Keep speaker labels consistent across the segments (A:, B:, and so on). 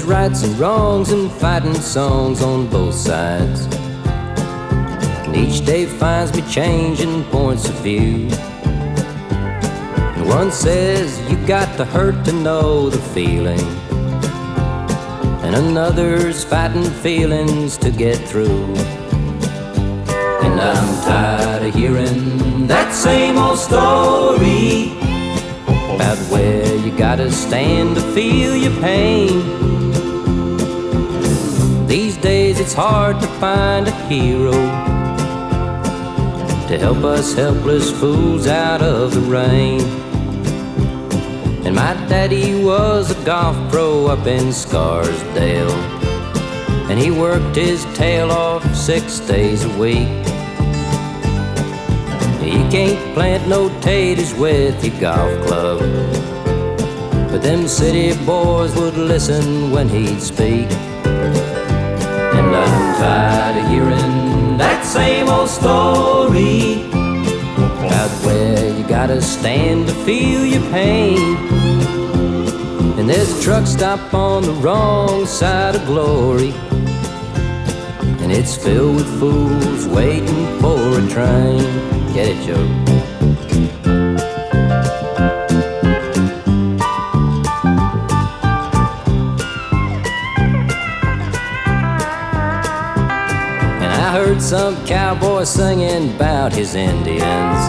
A: rights and wrongs and fighting songs on both sides. And each day finds me changing points of view. And one says you got to hurt to know the feeling, and another's fighting feelings to get through. And I'm tired of hearing that same old story about where you gotta stand to feel your pain. These days it's hard to find a hero to help us helpless fools out of the rain. And my daddy was a golf pro up in Scarsdale, and he worked his tail off 6 days a week. You can't plant no taters with your golf club, but them city boys would listen when he'd speak. And I'm tired of hearing that same old story about where you gotta stand to feel your pain. And there's a truck stop on the wrong side of glory, and it's filled with fools waiting for a train. Get it, Joe? And I heard some cowboy singing about his Indians,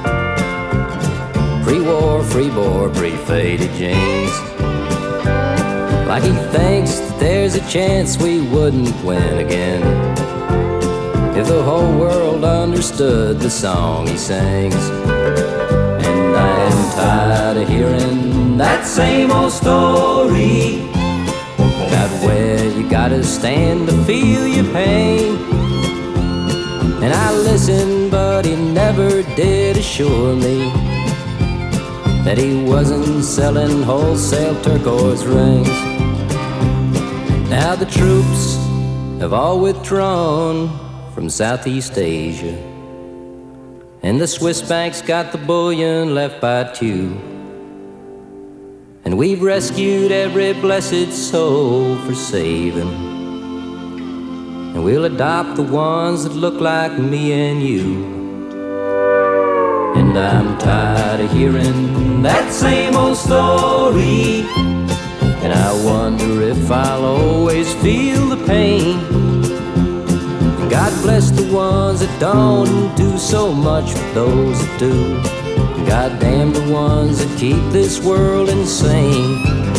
A: pre-war, free-bore, pre-faded jeans. Like he thinks that there's a chance we wouldn't win again if the whole world understood the song he sings. And I am tired of hearing that same old story about where you gotta stand to feel your pain. And I listened, but he never did assure me that he wasn't selling wholesale turquoise rings. Now the troops have all withdrawn from Southeast Asia, and the Swiss banks got the bullion left by two. And we've rescued every blessed soul for saving, and we'll adopt the ones that look like me and you. And I'm tired of hearing that same old story, and I wonder if I'll always feel the pain. God bless the ones that don't, and do so much for those that do. God damn the ones that keep this world insane.